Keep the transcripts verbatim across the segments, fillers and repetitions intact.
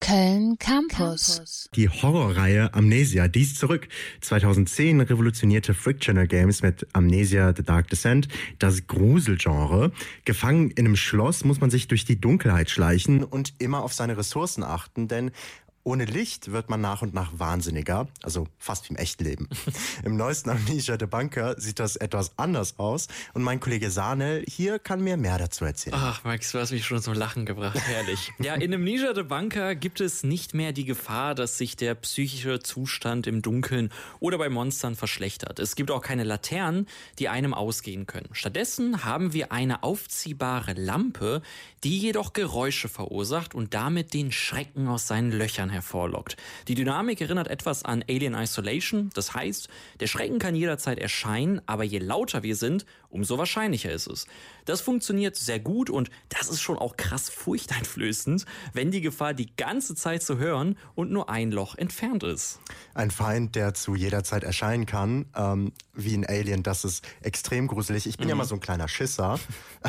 Köln Campus. Die Horrorreihe Amnesia, die ist zurück. zweitausendzehn revolutionierte Frictional Games mit Amnesia The Dark Descent das Gruselgenre. Gefangen in einem Schloss muss man sich durch die Dunkelheit schleichen und immer auf seine Ressourcen achten, denn ohne Licht wird man nach und nach wahnsinniger, also fast wie im echten Leben. Im neuesten Amnesia The Bunker sieht das etwas anders aus und mein Kollege Sanel hier kann mir mehr dazu erzählen. Ach Max, du hast mich schon zum Lachen gebracht, herrlich. Ja, in Amnesia The Bunker gibt es nicht mehr die Gefahr, dass sich der psychische Zustand im Dunkeln oder bei Monstern verschlechtert. Es gibt auch keine Laternen, die einem ausgehen können. Stattdessen haben wir eine aufziehbare Lampe, die jedoch Geräusche verursacht und damit den Schrecken aus seinen Löchern hervorlockt. Die Dynamik erinnert etwas an Alien Isolation, das heißt, der Schrecken kann jederzeit erscheinen, aber je lauter wir sind, umso wahrscheinlicher ist es. Das funktioniert sehr gut und das ist schon auch krass furchteinflößend, wenn die Gefahr die ganze Zeit zu hören und nur ein Loch entfernt ist. Ein Feind, der zu jeder Zeit erscheinen kann, ähm, wie ein Alien, das ist extrem gruselig. Ich bin mhm. ja mal so ein kleiner Schisser.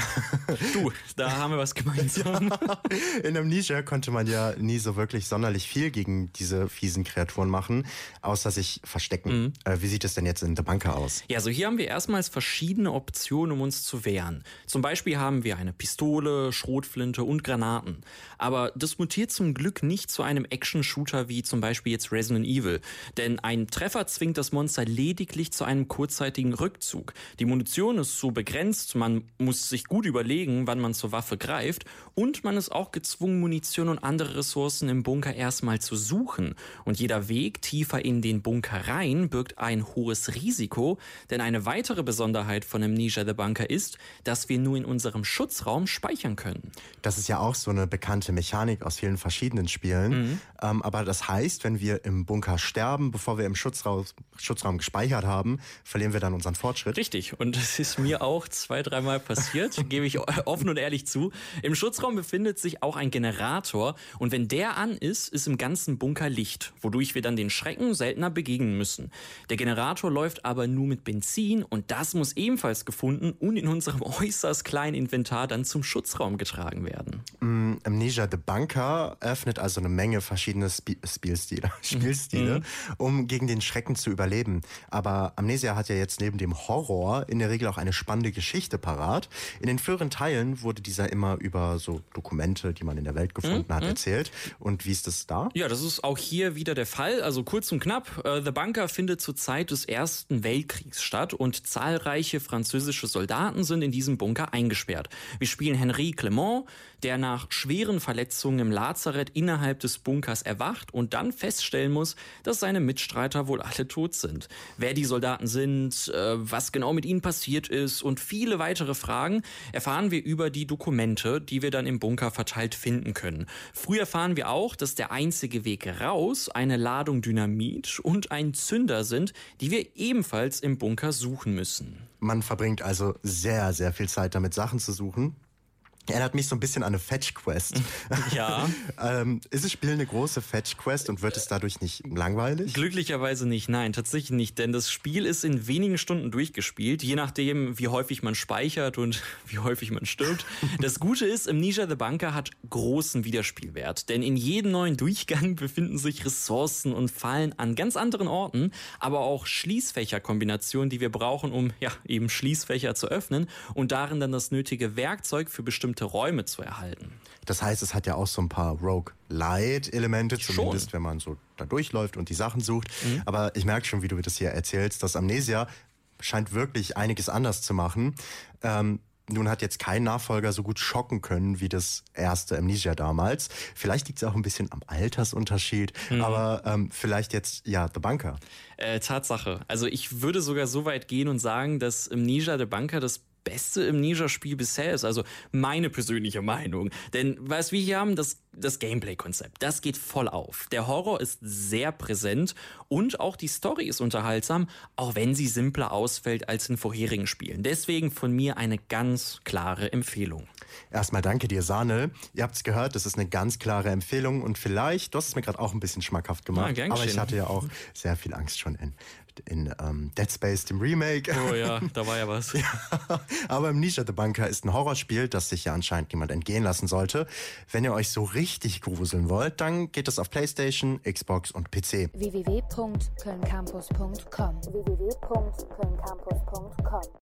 Du, da haben wir was gemeinsam. Ja, in Amnesia konnte man ja nie so wirklich sonderlich viel gegen diese fiesen Kreaturen machen, außer sich verstecken. Mhm. Äh, wie sieht es denn jetzt in The Bunker aus? Ja, also hier haben wir erstmals verschiedene Optionen, um uns zu wehren. Zum Beispiel haben wir eine Pistole, Schrotflinte und Granaten. Aber das mutiert zum Glück nicht zu einem Action-Shooter wie zum Beispiel jetzt Resident Evil. Denn ein Treffer zwingt das Monster lediglich zu einem kurzzeitigen Rückzug. Die Munition ist so begrenzt, man muss sich gut überlegen, wann man zur Waffe greift. Und man ist auch gezwungen, Munition und andere Ressourcen im Bunker erstmal zu suchen. Und jeder Weg tiefer in den Bunker rein birgt ein hohes Risiko. Denn eine weitere Besonderheit von Amnesia The Bunker ist, dass wir nur in unserem Schutzraum speichern können. Das ist ja auch so eine bekannte Mechanik aus vielen verschiedenen Spielen. Mhm. Ähm, aber das heißt, wenn wir im Bunker sterben, bevor wir im Schutzraum, Schutzraum gespeichert haben, verlieren wir dann unseren Fortschritt. Richtig. Und das ist mir auch zwei, dreimal passiert, gebe ich offen und ehrlich zu. Im Schutzraum befindet sich auch ein Generator. Und wenn der an ist, ist im ganzen Bunker Licht, wodurch wir dann den Schrecken seltener begegnen müssen. Der Generator läuft aber nur mit Benzin und das muss ebenfalls gefunden und in unserem äußerst kleinen Inventar dann zum Schutzraum getragen werden. Mm, Amnesia The Bunker öffnet also eine Menge verschiedene Sp- Spielstile, Spielstile, mhm. um gegen den Schrecken zu überleben. Aber Amnesia hat ja jetzt neben dem Horror in der Regel auch eine spannende Geschichte parat. In den früheren Teilen wurde dieser immer über so Dokumente, die man in der Welt gefunden mhm. hat, erzählt. Und wie ist das da? Ja, das ist auch hier wieder der Fall. Also kurz und knapp, äh, The Bunker findet zur Zeit des Ersten Weltkriegs statt und zahlreiche französische Soldaten sind in diesem Bunker eingesperrt. Wir spielen Henri Clement, der nach schweren Verletzungen im Lazarett innerhalb des Bunkers erwacht und dann feststellen muss, dass seine Mitstreiter wohl alle tot sind. Wer die Soldaten sind, äh, was genau mit ihnen passiert ist und viele weitere Fragen erfahren wir über die Dokumente, die wir dann im Bunker verteilt finden können. Früh erfahren wir auch, dass der einzige Weg raus eine Ladung Dynamit und ein Zünder sind, die wir ebenfalls im Bunker suchen müssen. Man verbringt also sehr, sehr viel Zeit damit, Sachen zu suchen. Erinnert mich so ein bisschen an eine Fetch-Quest. Ja. ähm, ist das Spiel eine große Fetch-Quest und wird es dadurch nicht langweilig? Glücklicherweise nicht, nein, tatsächlich nicht, denn das Spiel ist in wenigen Stunden durchgespielt, je nachdem, wie häufig man speichert und wie häufig man stirbt. Das Gute ist, Amnesia The Bunker hat großen Wiederspielwert, denn in jedem neuen Durchgang befinden sich Ressourcen und Fallen an ganz anderen Orten, aber auch Schließfächerkombinationen, die wir brauchen, um ja eben Schließfächer zu öffnen und darin dann das nötige Werkzeug für bestimmte Räume zu erhalten. Das heißt, es hat ja auch so ein paar Rogue-Lite-Elemente, zumindest schon, wenn man so da durchläuft und die Sachen sucht. Mhm. Aber ich merke schon, wie du das hier erzählst, dass Amnesia scheint wirklich einiges anders zu machen. Ähm, nun hat jetzt kein Nachfolger so gut schocken können wie das erste Amnesia damals. Vielleicht liegt es auch ein bisschen am Altersunterschied, mhm. aber ähm, vielleicht jetzt, ja, The Bunker. Äh, Tatsache. Also ich würde sogar so weit gehen und sagen, dass Amnesia The Bunker das beste Amnesia-Spiel bisher ist, also meine persönliche Meinung. Denn was wir hier haben, das, das Gameplay-Konzept, das geht voll auf. Der Horror ist sehr präsent und auch die Story ist unterhaltsam, auch wenn sie simpler ausfällt als in vorherigen Spielen. Deswegen von mir eine ganz klare Empfehlung. Erstmal danke dir, Sanel. Ihr habt es gehört, das ist eine ganz klare Empfehlung und vielleicht, du hast es mir gerade auch ein bisschen schmackhaft gemacht, ja, aber ich hatte ja auch sehr viel Angst schon in in ähm, Dead Space, dem Remake. Oh ja, da war ja was. Ja, aber Amnesia the Bunker ist ein Horrorspiel, das sich ja anscheinend niemand entgehen lassen sollte. Wenn ihr euch so richtig gruseln wollt, dann geht es auf PlayStation, Xbox und P C. w w w punkt köln campus punkt com w w w punkt köln campus punkt com